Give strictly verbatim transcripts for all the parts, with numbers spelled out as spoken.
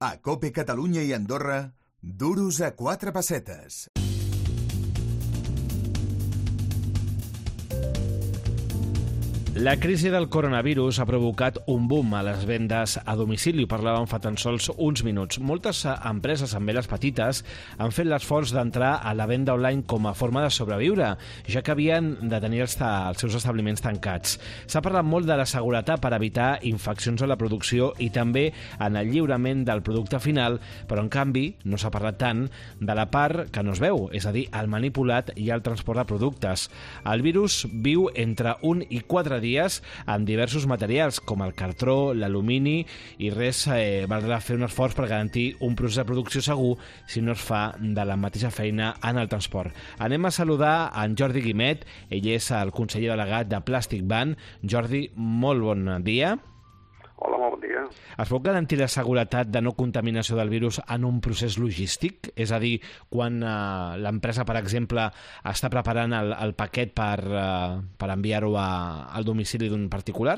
A COPE Catalunya i Andorra, duros a quatre pessetes. La crisi del coronavirus ha provocat un boom a les vendes a domicili. Parlàvem fa tan sols uns minuts. Moltes empreses, també les petites, han fet l'esforç d'entrar a la venda online com a forma de sobreviure, ja que havien de tenir els, els seus establiments tancats. S'ha parlat molt de la seguretat per evitar infeccions a la producció i també en el lliurament del producte final, però en canvi no s'ha parlat tant de la part que no es veu, és a dir, el manipulat i el transport de productes. El virus viu entre un i quatre dies amb diversos materials com el cartró, l'alumini i res eh, valdrà fer un esforç per garantir un procés de producció segur si no es fa de la mateixa feina en el transport. Anem a saludar en Jordi Guimet, ell és el conseller delegat de Plastic Ban. Jordi, molt bon dia. Hola, molt bon dia. Es pot garantir la seguretat de no contaminació del virus en un procés logístic? És a dir, quan eh, l'empresa, per exemple, està preparant el, el paquet per, eh, per enviar-ho al domicili d'un particular?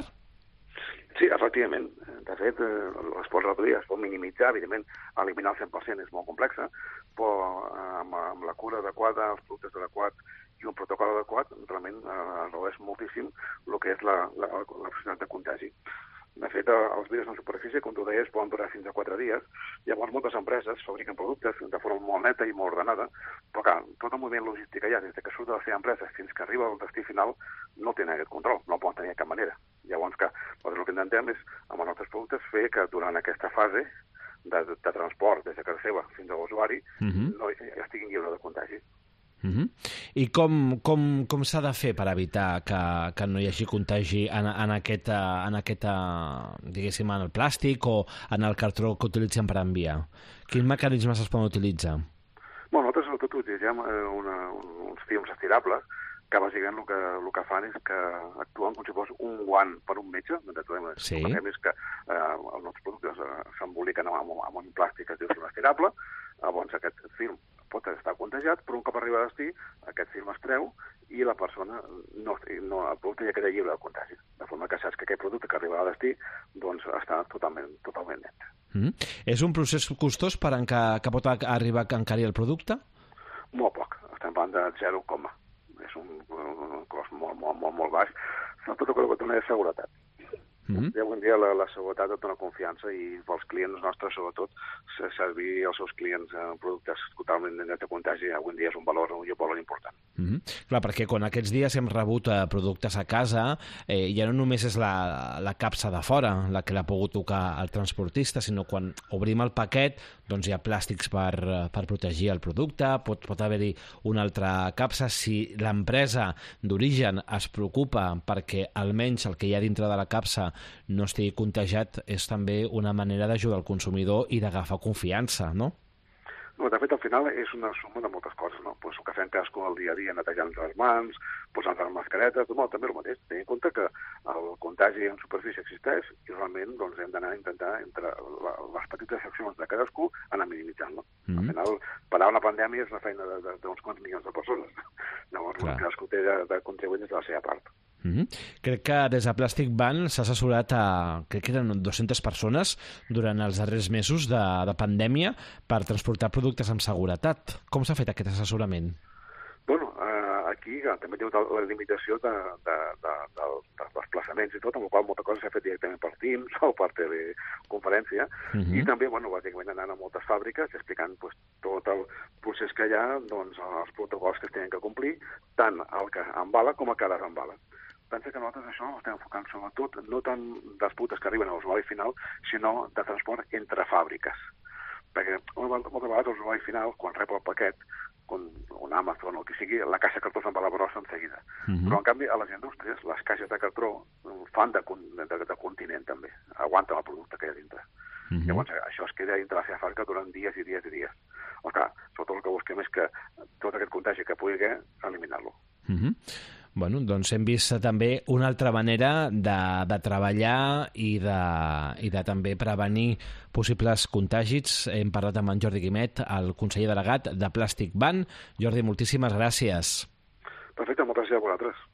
Sí, efectivament. De fet, eh, es pot reduir, es pot minimitzar, evidentment, eliminar el cent per cent és molt complexa, però eh, amb, amb la cura adequada, els productes adequats i un protocol adequat, realment eh, redueix moltíssim el que és la, la, la possibilitat de contagi. De fet, els virus en superfície, com tu deies, poden durar fins a quatre dies. Llavors, moltes empreses fabriquen productes de forma molt neta i molt ordenada, però clar, tot el moviment logístic que hi ha, des que surt de la seva empresa fins que arriba al destí final, no tenen aquest control, no el poden tenir de cap manera. Llavors, que nosaltres el que intentem és, amb els nostres productes, fer que durant aquesta fase de, de transport, des de casa seva fins a l'usuari, uh-huh. no estiguin lliure de contagi. Uh-huh. I com, com, com s'ha de fer per evitar que, que no hi hagi contagi en, en, aquesta, en aquesta, diguéssim, en el plàstic o en el cartró que utilitzem per enviar? Quins mecanismes es poden utilitzar? Bueno, nosaltres sobretot utilitzem una, uns films estirables que bàsicament el que, el que fan és que actuen com si fos un guant per un metge. Sí. El que fem és que eh, els nostres productes eh, s'emboliquen amb, amb un plàstic que es diu film estirable. Llavors aquest film pot estar contagiat, però un cop arriba a destí, aquest film es treu i la persona, no, no, el producte ja queda lliure del contagi. De forma que saps que aquest producte que arriba a destí doncs, està totalment, totalment net. Mm-hmm. És un procés costós per en que, que pot arribar a encarir el producte? Molt poc. Estem parlant de zero coma. És un, un cost molt, molt, molt, molt baix. Sobretot el que dona és seguretat. Mm-hmm. I avui en dia la, la seguretat et dona confiança i pels clients nostres, sobretot, servir als seus clients en productes totalment net de contagi, avui en dia és un valor, un valor important. Mm-hmm. Clar, perquè quan aquests dies hem rebut eh, productes a casa, eh, ja no només és la, la capsa de fora la que l'ha pogut tocar el transportista, sinó quan obrim el paquet, doncs hi ha plàstics per, per protegir el producte, pot, pot haver-hi una altra capsa. Si l'empresa d'origen es preocupa perquè almenys el que hi ha dintre de la capsa no estigui contagiat, és també una manera d'ajudar el consumidor i d'agafar confiança, no? No, de fet, al final és una suma de moltes coses, no? Pues el que fem cadascú el dia a dia, netejant les mans, posant les mascaretes, no, també el mateix. Tenint en compte que el contagi en superfície existeix i realment doncs, hem d'anar a intentar, entre la, les petites accions de cadascú, anar minimitzant-lo. Mm-hmm. Al final, parar una pandèmia és una feina d'uns quants milions de persones. Llavors, cadascú té de, de contribuir des de la seva part. Mm-hmm. Crec que des de Plastic Ban s'ha assessorat a, crec que eren dues-centes persones durant els darrers mesos de, de pandèmia per transportar productes amb seguretat. Com s'ha fet aquest assessorament? Bueno, eh, aquí també tenim la limitació de, de, de, de, dels desplaçaments i tot, amb la qual molta cosa s'ha fet directament per Teams o per teleconferència, mm-hmm. i també, bueno, bàsicament anant a moltes fàbriques explicant pues, tot el procés que hi ha, doncs, els protocols que es tenen que complir, tant el que embala com el que desembala. Pensa que nosaltres això ho estem enfocant sobretot no tant dels productes que arriben a l'usuari final, sinó de transport entre fàbriques. Perquè moltes vegades l'usuari final, quan rep el paquet, quan un Amazon o el que sigui, la caixa de cartró se'n va a la brossa en seguida. Mm-hmm. Però, en canvi, a les indústries, les caixes de cartró fan de, de, de continent, també. Aguanten el producte que hi ha dintre. Mm-hmm. Llavors, això es queda dintre la seva fàbrica durant dies i dies i dies. O clar, sobretot el que busquem és que tot aquest contagi que pugui haver, eliminar-lo. Mm-hmm. Bueno, doncs hem vist també una altra manera de, de treballar i de, i de també prevenir possibles contagis. Hem parlat amb en Jordi Guimet, el conseller delegat de Plastic Ban. Jordi, moltíssimes gràcies. Perfecte, moltes gràcies a vosaltres.